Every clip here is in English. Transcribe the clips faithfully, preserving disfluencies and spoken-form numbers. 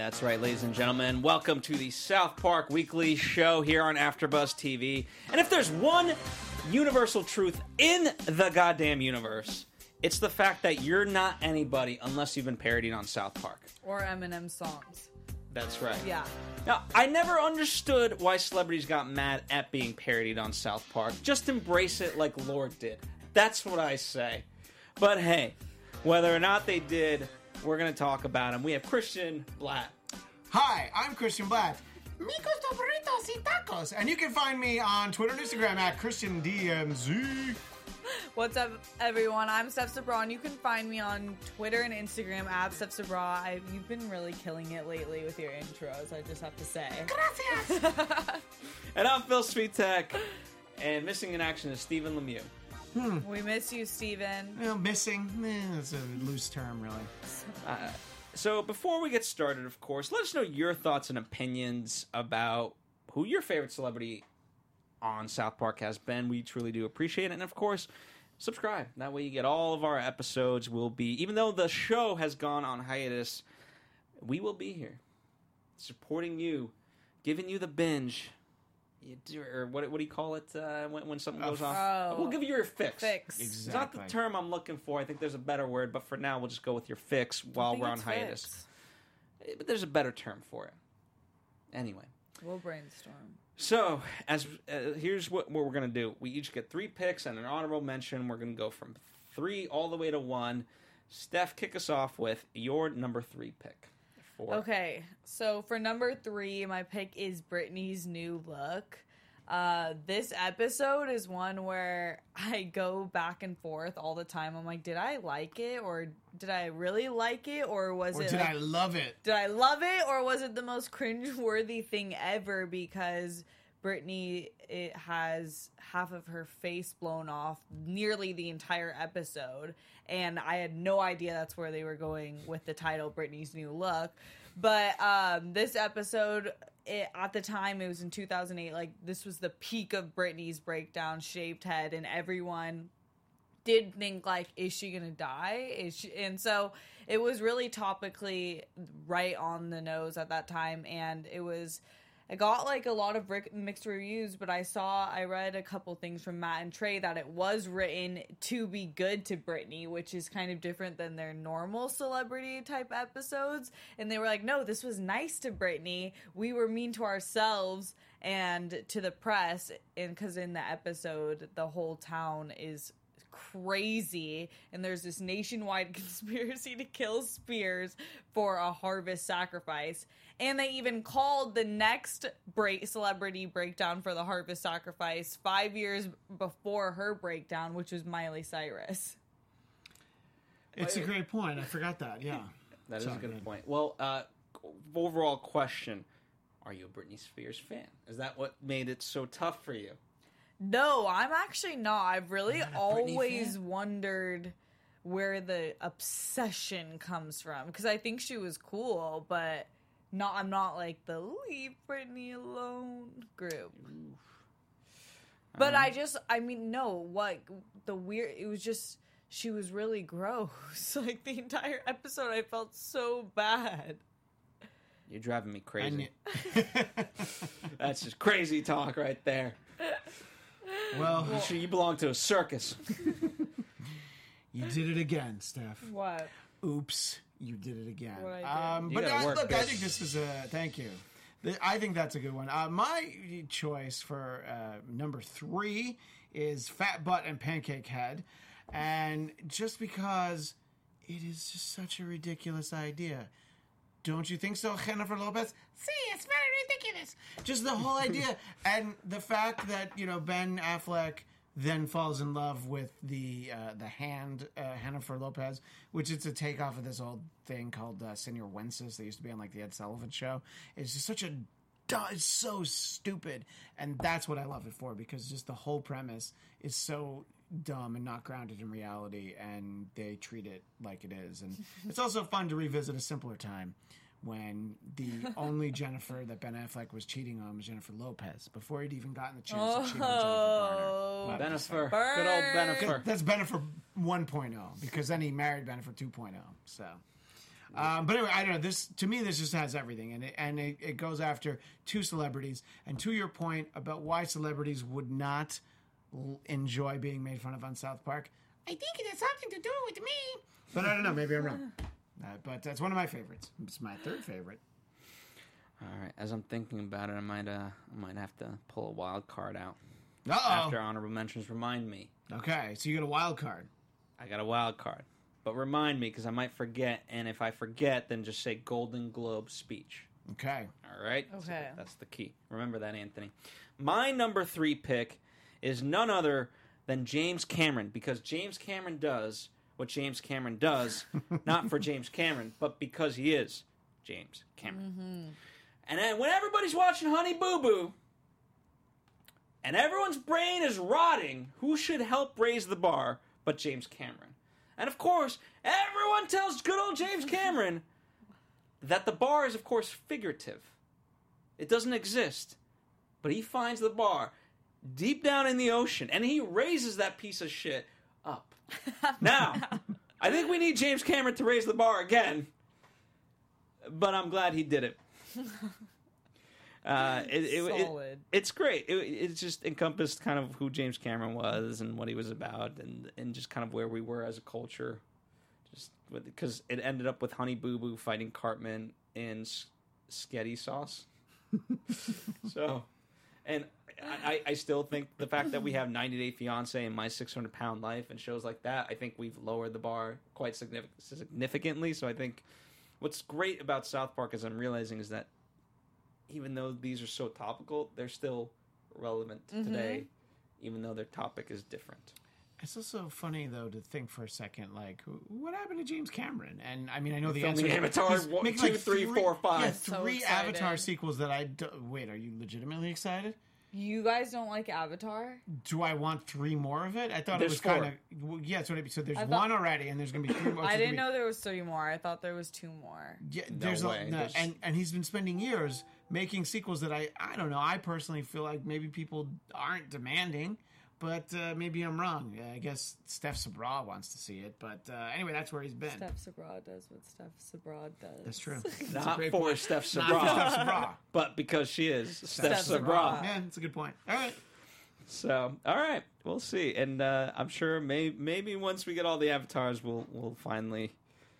That's right, ladies and gentlemen. Welcome to the South Park Weekly Show here on AfterBuzz T V. And if there's one universal truth in the goddamn universe, it's the fact that you're not anybody unless you've been parodied on South Park. Or Eminem songs. That's right. Yeah. Now, I never understood why celebrities got mad at being parodied on South Park. Just embrace it like Lorde did. That's what I say. But hey, whether or not they did, we're going to talk about him. We have Christian Blatt. Hi, I'm Christian Blatt. Me gusta burritos y tacos. And you can find me on Twitter and Instagram at Christian D M Z. What's up, everyone? I'm Steph Sabra, and you can find me on Twitter and Instagram at Steph Sabra. I, you've been really killing it lately with your intros, I just have to say. Gracias. And I'm Phil Svitek. And missing in action is Stephen Lemieux. Hmm. We miss you, Steven. Well, missing, eh, it's a loose term, really. Uh, so before we get started, of course, let us know your thoughts and opinions about who your favorite celebrity on South Park has been. We truly do appreciate it. And of course, subscribe. That way you get all of our episodes. Will be, even though the show has gone on hiatus, we will be here supporting you, giving you the binge. You do, or what, what do you call it uh, when, when something goes off? Oh. We'll give you your fix. Fix. It's not the term I'm looking for. I think there's a better word, but for now, we'll just go with your fix while I think we're on it's hiatus. fix. But there's a better term for it. Anyway. We'll brainstorm. So, as uh, here's what, what we're going to do. We each get three picks and an honorable mention. We're going to go from three all the way to one. Steph, kick us off with your number three pick. Four. Okay, so for number three, my pick is Britney's new look. Uh, this episode is one where I go back and forth all the time. I'm like, did I like it, or did I really like it, or was Or it? did like, I love it? Did I love it, or was it the most cringe-worthy thing ever? Because Britney, it has half of her face blown off nearly the entire episode, and I had no idea that's where they were going with the title Britney's New Look. But um, this episode, it, at the time, it was in two thousand eight, like, this was the peak of Britney's breakdown, shaved head, and everyone did think, like, is she gonna die? Is she? And so it was really topically right on the nose at that time, and it was, it got, like, a lot of mixed reviews, but I saw, I read a couple things from Matt and Trey that it was written to be good to Britney, which is kind of different than their normal celebrity type episodes, and they were like, no, this was nice to Britney, we were mean to ourselves and to the press, and because in the episode, the whole town is crazy, and there's this nationwide conspiracy to kill Spears for a harvest sacrifice, and they even called the next break celebrity breakdown for the harvest sacrifice five years before her breakdown, which was Miley Cyrus. It's a great point. I forgot that, yeah. That Sorry, is a good man. point. Well, uh, overall question, are you a Britney Spears fan? Is that what made it so tough for you? No, I'm actually not. I've really You're not a Britney always fan? wondered where the obsession comes from, because I think she was cool, but not. I'm not like the leave Britney alone group. But Um, I just, I mean, no, what the weird? It was just she was really gross. Like the entire episode, I felt so bad. You're driving me crazy. And That's just crazy talk right there. well, You should- you belong to a circus. you did it again, Steph. What? Oops, you did it again. What I did. Um, You but gotta uh, work, look, I bitch. think this is a thank you. The- I think that's a good one. Uh, my choice for uh, number three is Fat Butt and Pancake Head, and just because it is just such a ridiculous idea. Don't you think so, Jennifer Lopez? See, it's very ridiculous. Just the whole idea, and the fact that you know Ben Affleck then falls in love with the uh, the hand uh, Jennifer Lopez, which is a takeoff of this old thing called uh, Senor Wences that used to be on like the Ed Sullivan Show. It's just such a du- it's so stupid, and that's what I love it for, because just the whole premise is so dumb and not grounded in reality, and they treat it like it is. And it's also fun to revisit a simpler time when the only Jennifer that Ben Affleck was cheating on was Jennifer Lopez before he'd even gotten the chance to cheat on Oh. Jennifer Garner. Benifer. Burn. Good old Benifer. That's Benifer one point oh, because then he married Benifer two point oh. So, Um, but anyway, I don't know. This to me, this just has everything, and it, and it, it goes after two celebrities. And to your point about why celebrities would not l- enjoy being made fun of on South Park, I think it has something to do with me. But I don't know. Maybe I'm wrong. Uh, but that's one of my favorites. It's my third favorite. All right. As I'm thinking about it, I might uh, I might have to pull a wild card out. Uh oh. After honorable mentions, remind me. Okay, so you got a wild card. I got a wild card, but remind me because I might forget. And if I forget, then just say Golden Globe speech. Okay. All right. Okay. So that's the key. Remember that, Anthony. My number three pick is none other than James Cameron, because James Cameron does what James Cameron does, not for James Cameron, but because he is James Cameron. Mm-hmm. And then when everybody's watching Honey Boo Boo, and everyone's brain is rotting, who should help raise the bar but James Cameron? And of course, everyone tells good old James Cameron that the bar is, of course, figurative. It doesn't exist. But he finds the bar deep down in the ocean, and he raises that piece of shit up. Now, I think we need James Cameron to raise the bar again, but I'm glad he did it. Uh, it, it, it, Solid. it's great. It, it just encompassed kind of who James Cameron was and what he was about, and, and just kind of where we were as a culture. Just because it ended up with Honey Boo Boo fighting Cartman in s- sketty sauce. So, and I, I still think the fact that we have ninety Day Fiancé and My six hundred Pound Life and shows like that, I think we've lowered the bar quite signific- significantly. So I think what's great about South Park, as I'm realizing, is that even though these are so topical, they're still relevant Mm-hmm. today, even though their topic is different. It's also funny, though, to think for a second, like, what happened to James Cameron? And, I mean, I know the Filming answer. Avatar he's one, making, two, three, four, five. Yeah, So three excited. Avatar sequels that I... Do, wait, are you legitimately excited? You guys don't like Avatar? Do I want three more of it? I thought There's it was kind of... four. Well, yeah, so, so there's I thought- one already, and there's going to be three more. I so didn't there's know there was three more. I thought there was two more. Yeah, No there's way. a, no, There's- and and he's been spending years making sequels that I I don't know. I personally feel like maybe people aren't demanding, but uh, maybe I'm wrong. Uh, I guess Steph Sabra wants to see it, but uh, anyway, that's where he's been. Steph Sabra does what Steph Sabra does. That's true. That's a Not great for point. Steph Not for Sabra, Steph Sabra. but because she is Steph, Steph Sabra. Sabra. Yeah, that's a good point. All right. So, all right, we'll see, and uh, I'm sure may- maybe once we get all the avatars, we'll we'll finally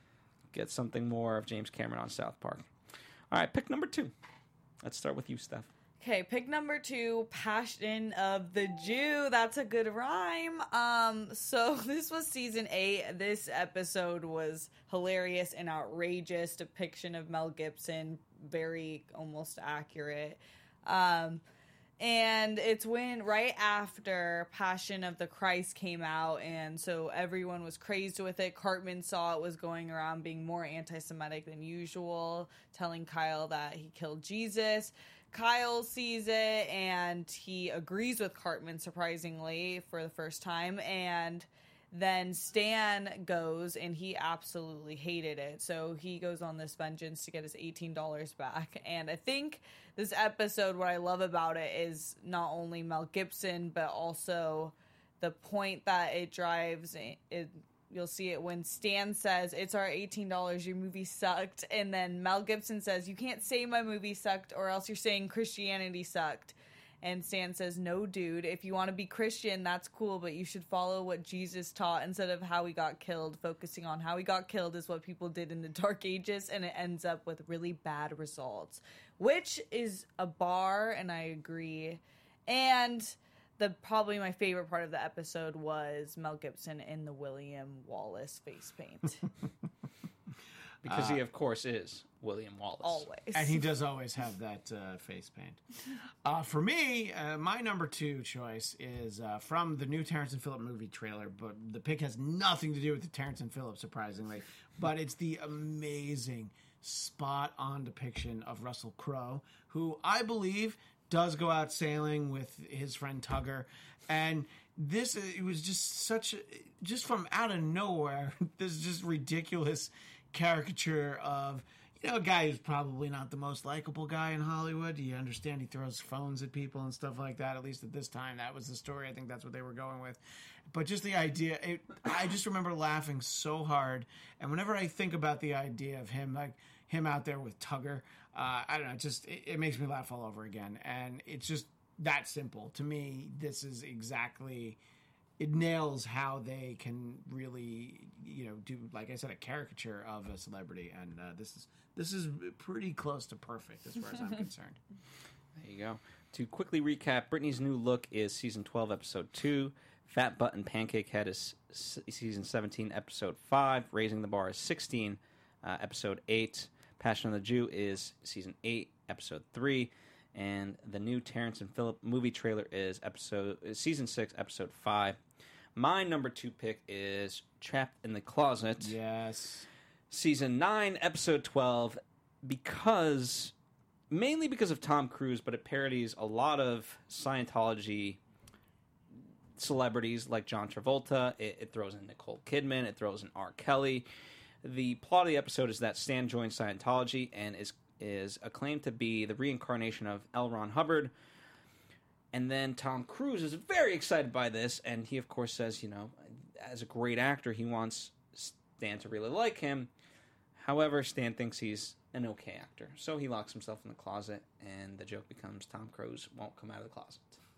get something more of James Cameron on South Park. All right, pick number two. Let's start with you, Steph. Okay, pick number two, Passion of the Jew. That's a good rhyme. Um, so this was season eight. This episode was hilarious and outrageous depiction of Mel Gibson, very almost accurate. Um, and it's when right after Passion of the Christ came out, and so everyone was crazed with it. Cartman saw it was going around being more anti-Semitic than usual, telling Kyle that he killed Jesus. Kyle sees it and he agrees with Cartman, surprisingly, for the first time. And then Stan goes and he absolutely hated it. So he goes on this vengeance to get his eighteen dollars back. And I think this episode, what I love about it is not only Mel Gibson, but also the point that it drives. It, You'll see it when Stan says, it's our eighteen dollars, your movie sucked. And then Mel Gibson says, you can't say my movie sucked or else you're saying Christianity sucked. And Stan says, no, dude, if you want to be Christian, that's cool, but you should follow what Jesus taught instead of how he got killed. Focusing on how he got killed is what people did in the Dark Ages, and it ends up with really bad results, which is a bar, and I agree. And... The probably my favorite part of the episode was Mel Gibson in the William Wallace face paint. Because he, of course, is William Wallace. Always. And he does always have that uh, face paint. Uh, for me, uh, my number two choice is uh, from the new Terrence and Phillip movie trailer, but the pick has nothing to do with the Terrence and Phillip, surprisingly. But it's the amazing, spot-on depiction of Russell Crowe, who I believe does go out sailing with his friend Tugger. And this, it was just such a, just from out of nowhere, this just ridiculous caricature of, you know, a guy who's probably not the most likable guy in Hollywood. You understand he throws phones at people and stuff like that, at least at this time. That was the story. I think that's what they were going with. But just the idea, it, I just remember laughing so hard. And whenever I think about the idea of him, like him out there with Tugger, uh, I don't know, just it, it makes me laugh all over again. And it's just that simple. To me, this is exactly... It nails how they can really, you know, do, like I said, a caricature of a celebrity, and uh, this is this is pretty close to perfect as far as I'm concerned. There you go. To quickly recap, Britney's new look is season twelve, episode two. Fat Butt and Pancake Head is s- season seventeen, episode five. Raising the Bar is sixteen, uh, episode eight. Passion of the Jew is season eight, episode three. And the new Terrence and Phillip movie trailer is episode is season six, episode five. My number two pick is Trapped in the Closet. Yes. Season nine, episode twelve, because, mainly because of Tom Cruise, but it parodies a lot of Scientology celebrities like John Travolta. It, it throws in Nicole Kidman. It throws in R. Kelly. The plot of the episode is that Stan joins Scientology and is, is acclaimed to be the reincarnation of L. Ron Hubbard. And then Tom Cruise is very excited by this, and he, of course, says, you know, as a great actor, he wants Stan to really like him. However, Stan thinks he's an okay actor, so he locks himself in the closet, and the joke becomes Tom Cruise won't come out of the closet.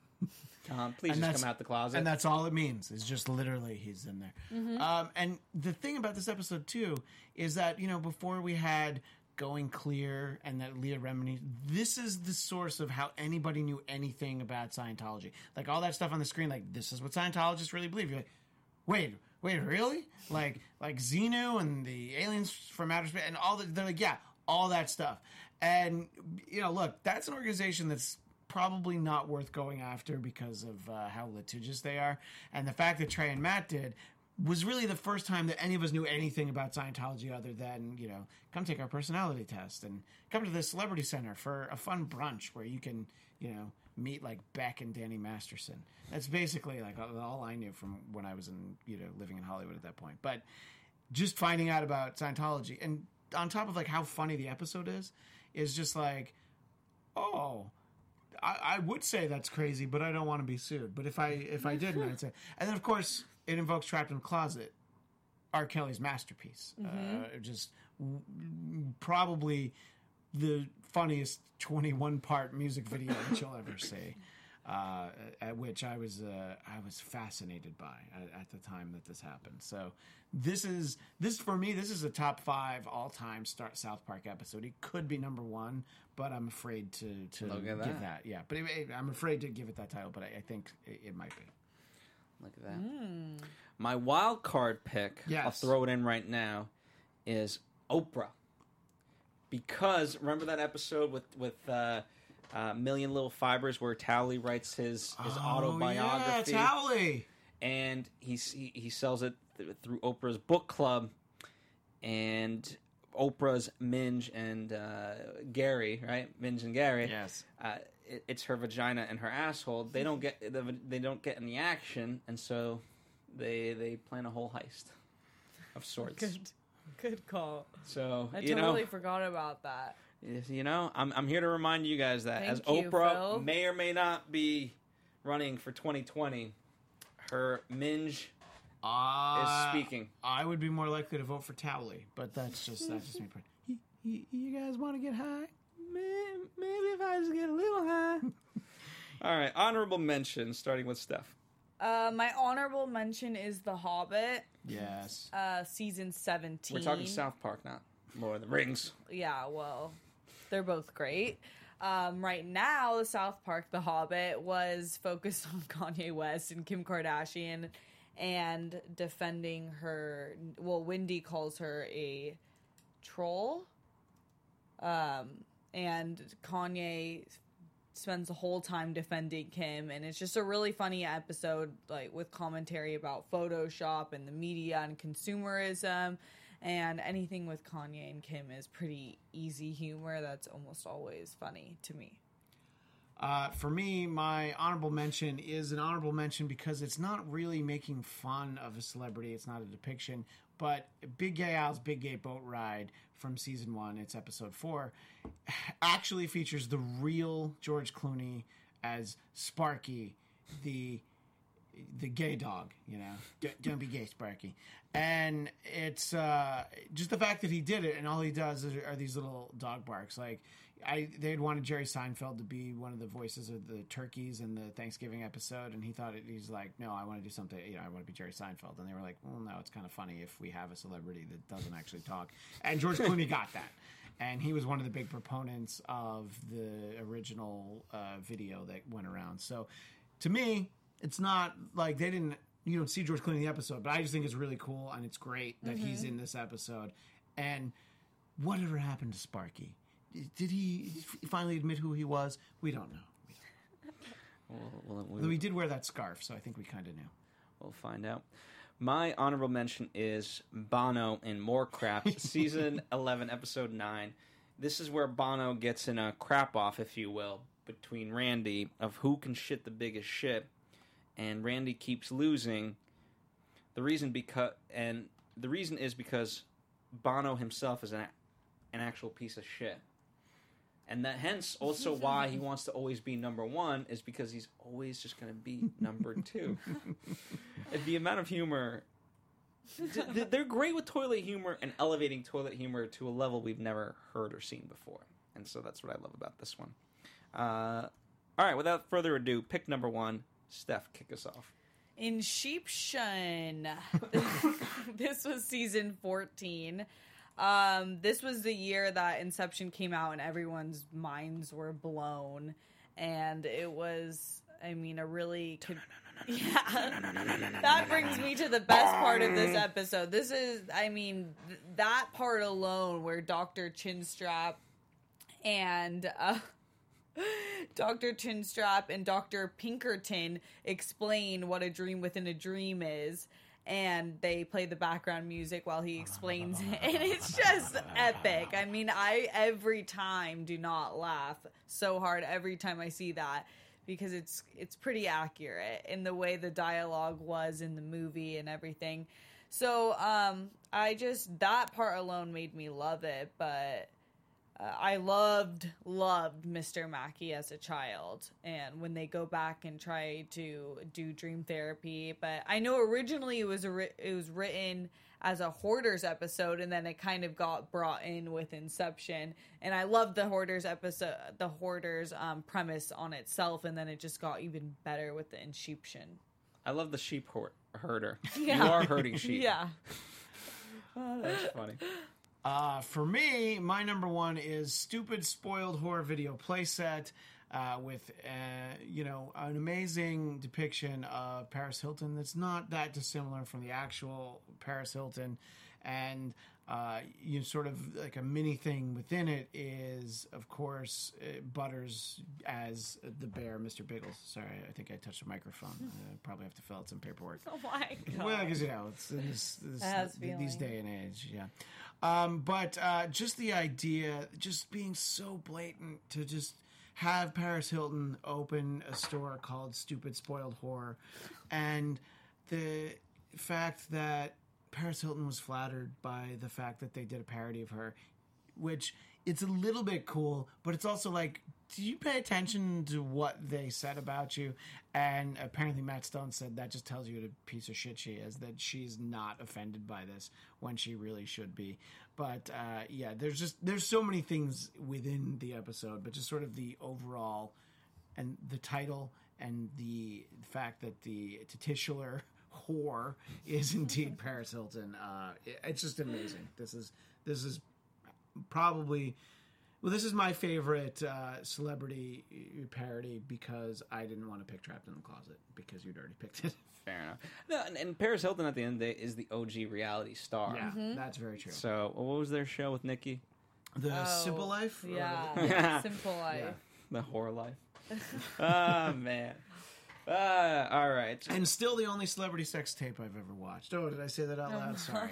Tom, please And just that's- come out the closet. And that's all it means. It's just literally he's in there. Mm-hmm. Um, and the thing about this episode, too, is that, you know, before we had Going Clear and that Leah Remini, this is the source of how anybody knew anything about Scientology. Like, all that stuff on the screen, like, this is what Scientologists really believe. You're like, wait, wait, really? Like, like Xenu and the aliens from outer space and all that. They're like, yeah, all that stuff. And, you know, look, that's an organization that's probably not worth going after because of uh, how litigious they are. And the fact that Trey and Matt did was really the first time that any of us knew anything about Scientology other than, you know, come take our personality test and come to the Celebrity Center for a fun brunch where you can, you know, meet like Beck and Danny Masterson. That's basically like all I knew from when I was in, you know, living in Hollywood at that point. But just finding out about Scientology, and on top of like how funny the episode is, is just like, oh, I, I would say that's crazy, but I don't want to be sued. But if I if I didn't, I'd say. And then of course it invokes Trapped in the Closet, R. Kelly's masterpiece. Mm-hmm. Uh, just w- probably the funniest twenty-one part music video that you'll ever see. Uh, at which I was uh, I was fascinated by at, at the time that this happened. So this is this for me. This is a top five all time Start South Park episode. It could be number one, but I'm afraid to to Look give at that. that. Yeah, but it, it, I'm afraid to give it that title. But I, I think it, it might be. Look at that. Mm. My wild card pick, yes. I'll throw it in right now, is Oprah. Because remember that episode with with uh, uh, Million Little Fibers where Towley writes his his oh, autobiography, yeah, Towley, and he he, he sells it th- through Oprah's book club, and Oprah's Minge and uh, Gary, right? Minge and Gary. Yes. Uh, it, it's her vagina and her asshole. They don't get the, they don't get any action, and so they they plan a whole heist of sorts. Good, good call. So I you totally know, forgot about that. you know, I'm I'm here to remind you guys that Thank as you, Oprah Phil. may or may not be running for twenty twenty, her Minge uh, is speaking. I would be more likely to vote for Towley, but that's just that's just me. You, you, you guys want to get high? Maybe if I just get a little high. All right, honorable mention, starting with Steph. Uh, my honorable mention is The Hobbit. Yes. Uh, season seventeen. We're talking South Park, not Lord of the Rings. Yeah, well, they're both great. Um, right now, the South Park The Hobbit was focused on Kanye West and Kim Kardashian and defending her. Well, Wendy calls her a troll. Um, and Kanye spends the whole time defending Kim, and it's just a really funny episode, like with commentary about Photoshop and the media and consumerism, and anything with Kanye and Kim is pretty easy humor that's almost always funny to me. Uh, for me, my honorable mention is an honorable mention because it's not really making fun of a celebrity. It's not a depiction, but Big Gay Al's Big Gay Boat Ride from season one, it's episode four, actually features the real George Clooney as Sparky, the the gay dog, you know. Don't, don't be gay, Sparky. And it's uh, just the fact that he did it, and all he does is, are these little dog barks. Like, I they'd wanted Jerry Seinfeld to be one of the voices of the turkeys in the Thanksgiving episode, and he thought it, he's like, no, I want to do something, you know, I want to be Jerry Seinfeld. And they were like, well, no, it's kind of funny if we have a celebrity that doesn't actually talk. And George Clooney got that. And he was one of the big proponents of the original uh, video that went around. So, to me, it's not like they didn't, you don't see George Clooney in the episode, but I just think it's really cool and it's great that mm-hmm. he's in this episode. And whatever happened to Sparky? Did he finally admit who he was? We don't know. We don't know. Well, well, we, we did wear that scarf, so I think we kind of knew. We'll find out. My honorable mention is Bono in More Crap, season eleven, episode nine. This is where Bono gets in a crap off, if you will, between Randy of who can shit the biggest shit. And Randy keeps losing. The reason because and the reason is because Bono himself is an an actual piece of shit, and that hence also why he wants to always be number one is because he's always just going to be number two. And the amount of humor, they're great with toilet humor and elevating toilet humor to a level we've never heard or seen before, and so that's what I love about this one. Uh, all right, without further ado, pick number one. Steph, kick us off. Inception. This was season fourteen. Um, this was the year that Inception came out and everyone's minds were blown. And it was, I mean, a really... Con- no, no, no, no, yeah. No, no, no, no, no, that brings me to the best part of this episode. This is, I mean, th- that part alone where Doctor Chinstrap and... Uh, Doctor Chinstrap and Doctor Pinkerton explain what a dream within a dream is, and they play the background music while he explains it, and it's just epic. I mean, I every time do not laugh so hard every time I see that, because it's it's pretty accurate in the way the dialogue was in the movie and everything. So um, I just, that part alone made me love it, but... Uh, I loved, loved Mister Mackey as a child, and when they go back and try to do dream therapy, but I know originally it was a ri- it was written as a Hoarders episode, and then it kind of got brought in with Inception, and I loved the Hoarders episode, the Hoarders um, premise on itself, and then it just got even better with the Inception. I love the sheep hoard- herder. Yeah. You are herding sheep. Yeah. Oh, that's funny. Uh, for me, my number one is Stupid Spoiled Horror Video Playset uh, with, uh, you know, an amazing depiction of Paris Hilton that's not that dissimilar from the actual Paris Hilton. And, uh, you know, sort of like a mini thing within it is, of course, uh, Butters as the bear, Mister Biggles. Sorry, I think I touched the microphone. I probably have to fill out some paperwork. Oh, my God. Well, because, you know, it's in this, this, these day and age, yeah. Um, but uh, just the idea, just being so blatant to just have Paris Hilton open a store called Stupid Spoiled Horror, and the fact that Paris Hilton was flattered by the fact that they did a parody of her, which it's a little bit cool, but it's also like, do you pay attention to what they said about you? And apparently Matt Stone said that just tells you what a piece of shit she is, that she's not offended by this when she really should be. But uh, yeah, there's just there's so many things within the episode, but just sort of the overall and the title and the fact that the titular whore is indeed Paris Hilton. Uh, it, it's just amazing. This is this is probably. Well, this is my favorite uh, celebrity parody because I didn't want to pick Trapped in the Closet because you'd already picked it. Fair enough. No, and, and Paris Hilton at the end of the day is the O G reality star. Yeah, mm-hmm. That's very true. So, what was their show with Nikki? The oh, Simple Life? Yeah, the... Simple Life. Yeah. The Horror Life. Oh, man. Uh, all right. And still the only celebrity sex tape I've ever watched. Oh, did I say that out loud? Sorry.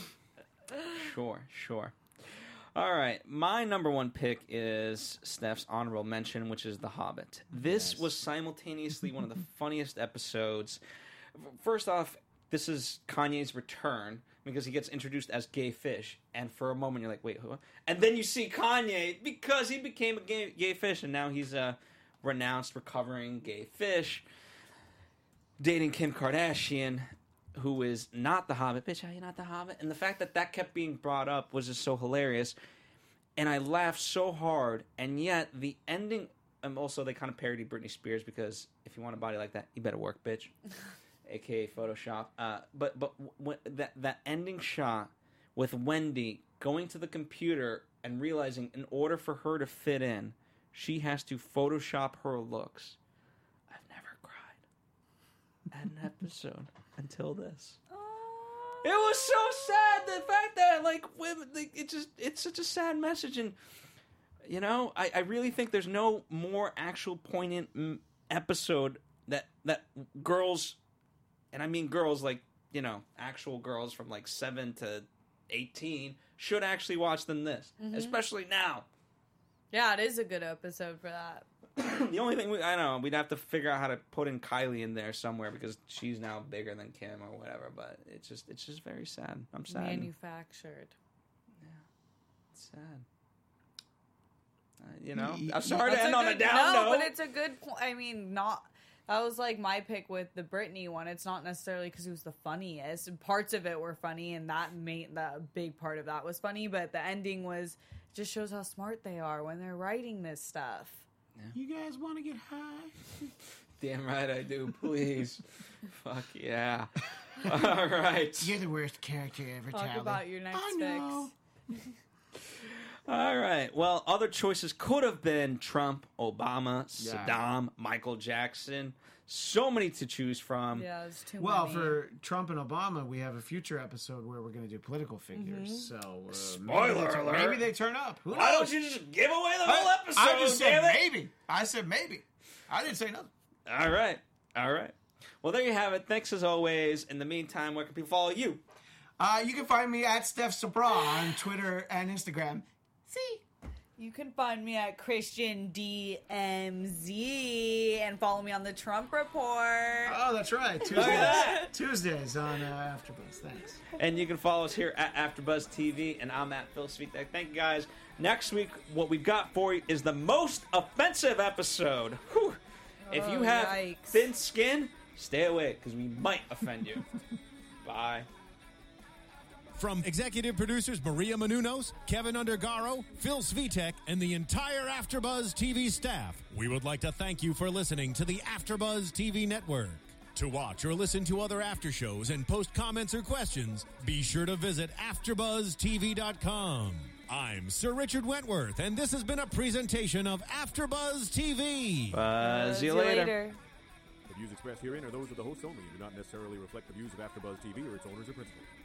Sure, sure. All right, my number one pick is Steph's honorable mention, which is The Hobbit. This yes. was simultaneously one of the funniest episodes. First off, this is Kanye's return because he gets introduced as Gay Fish, and for a moment you're like, wait, who? And then you see Kanye because he became a gay, gay fish, and now he's a renounced, recovering gay fish, dating Kim Kardashian, who is not the Hobbit. Bitch, how you not the Hobbit? And the fact that that kept being brought up was just so hilarious. And I laughed so hard. And yet, the ending... And also, they kind of parody Britney Spears because if you want a body like that, you better work, bitch. A K A Photoshop. Uh, but but w- that, that ending shot with Wendy going to the computer and realizing in order for her to fit in, she has to Photoshop her looks. I've never cried at an episode until this. Oh. It was so sad. The fact that like women, like, it just it's such a sad message, and you know, I, I really think there's no more actual poignant mm, episode that that girls, and I mean girls like you know actual girls from like seven to eighteen should actually watch than this, mm-hmm. especially now. Yeah, it is a good episode for that. The only thing we, I know, we'd have to figure out how to put in Kylie in there somewhere because she's now bigger than Kim or whatever. But it's just, it's just very sad. I'm sad. Manufactured. Yeah, it's sad. Uh, you know, I'm sorry to end on a down no, note. but it's a good point. I mean, not. That was like my pick with the Britney one. It's not necessarily because it was the funniest. Parts of it were funny, and that made that big part of that was funny. But the ending was just shows how smart they are when they're writing this stuff. Yeah. You guys want to get high? Damn right I do. Please, fuck yeah. All right. You're the worst character ever. Talk Tally. about your next I know. fix. All right. Well, other choices could have been Trump, Obama, Yeah. Saddam, Michael Jackson. So many to choose from. Yeah, it's too Well, many. for Trump and Obama, we have a future episode where we're going to do political figures. Mm-hmm. So uh, Spoiler maybe they, alert. maybe they turn up. Who Why knows? don't you just give away the whole I, episode? I just said damn it? maybe. I said maybe. I didn't say nothing. All right. All right. Well, there you have it. Thanks as always. In the meantime, where can people follow you? Uh, you can find me at Steph Sabra on Twitter and Instagram. See? You can find me at Christian D M Z and follow me on the Trump Report. Oh, that's right. Tuesdays, Tuesdays on uh, AfterBuzz. Thanks. And you can follow us here at AfterBuzz T V, and I'm at Phil Svitek. Thank you, guys. Next week, what we've got for you is the most offensive episode. Whew. If you Oh, have yikes. thin skin, stay away, because we might offend you. Bye. From executive producers Maria Menounos, Kevin Undergaro, Phil Svitek, and the entire AfterBuzz T V staff, we would like to thank you for listening to the AfterBuzz T V network. To watch or listen to other after shows and post comments or questions, be sure to visit after buzz T V dot com. I'm Sir Richard Wentworth, and this has been a presentation of AfterBuzz T V. Uh, see you later. The views expressed herein are those of the hosts only and do not necessarily reflect the views of AfterBuzz T V or its owners or principals.